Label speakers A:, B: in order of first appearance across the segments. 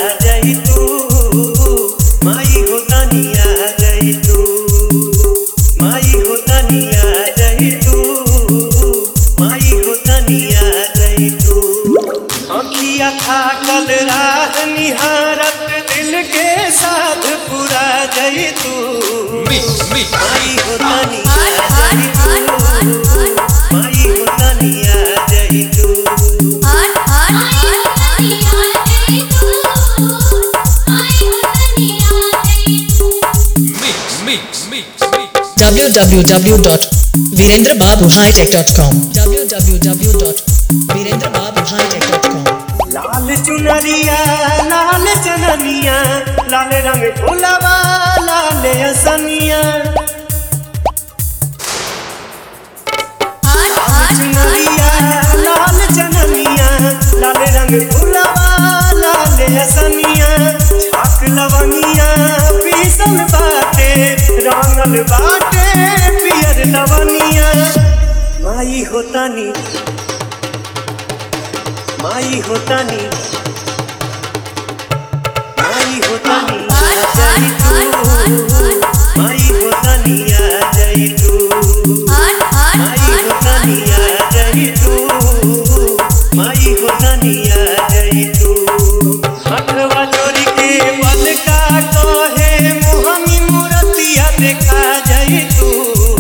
A: जाई तू माई हो तनिया जाई तू माई हो तनिया जाई तू माई हो तनिया जाई तू अखिया थाकल राह निहारत दिल के साथ पूरा जाई तू माई हो तनिया जाई तू माई हो तनिया जाई तू
B: www.virendrababuhightech.com www.virendrababuhightech.com
A: लाल चुनरिया लाल चननिया लाल रंग फुलवा लाल असनिया चुनरिया लाल चननिया लाल रंग फुलवा लाल असनिया छाक लवनिया पीसल बाटे रंगल बाटे पियर लवनिया माई होतानी माई होतानी माई होतानी जाई तू माई होतानी जाई तू माई होतानी जाई तू माई होतानी जाई तू हथवा जोड़ी के बल का कहे मोहनी मूर्तिया देखा जाई तू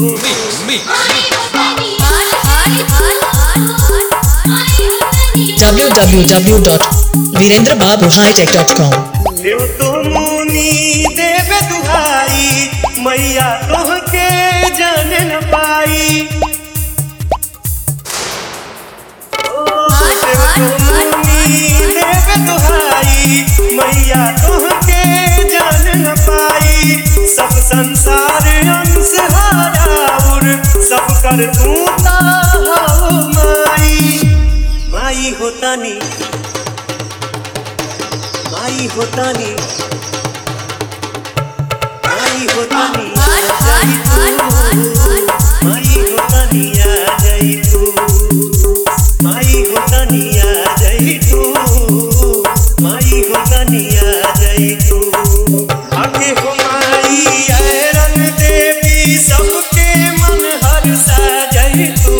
B: www.virendrababuhightech.com
A: देव तो मुनि देव दुहाई मैया तोहके जान न पाई देव तो मुनि देव दुहाई मैया तोहके जान न पाई सब संसार अंश हाराउर सब कर तू ताहाओ माई माई होतानी माई होतानी माई होतानी जाई तू माई होतानी जाई तू माई होतानी जाई तू माई होतानी जाई तू आगे हो माई ऐरन देवी सबके मन हर्षा जाई तू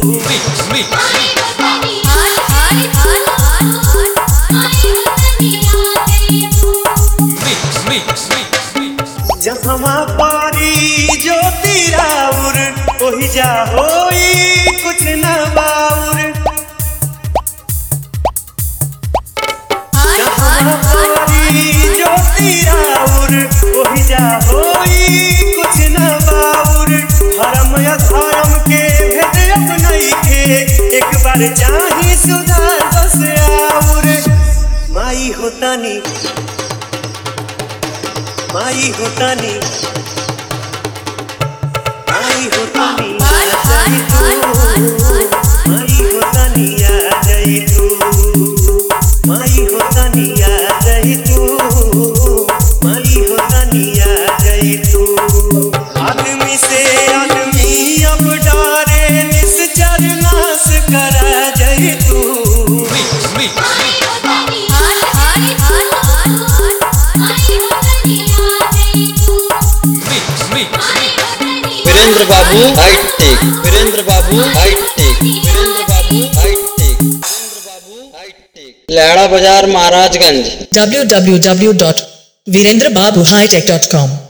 A: जहवा पारी ज्योति राउर ओहि जा होई कुछ न बाउर जहवा पारी ज्योति राउर ओहि जा होई कुछ न बाउर धर्म अधर्म के भेद अब नइखे एक बार चाही सुधार बस आउर माई होतानी माई होतानी माई होतानी जाई तू माई होतानी जाई तू माई होतानी जाई तू माई होतानी जाई तू आदमी से आदमी अब डरे निश्चर नाश करा जाई तू
C: वीरेंद्र बाबू हाईटेक वीरेंद्र बाबू हाईटेक वीरेंद्र बाबू हाईटेक वीरेंद्र बाबू हाईटेक लैड़ा बाजार महाराजगंज
B: www.virendrababuhightech.com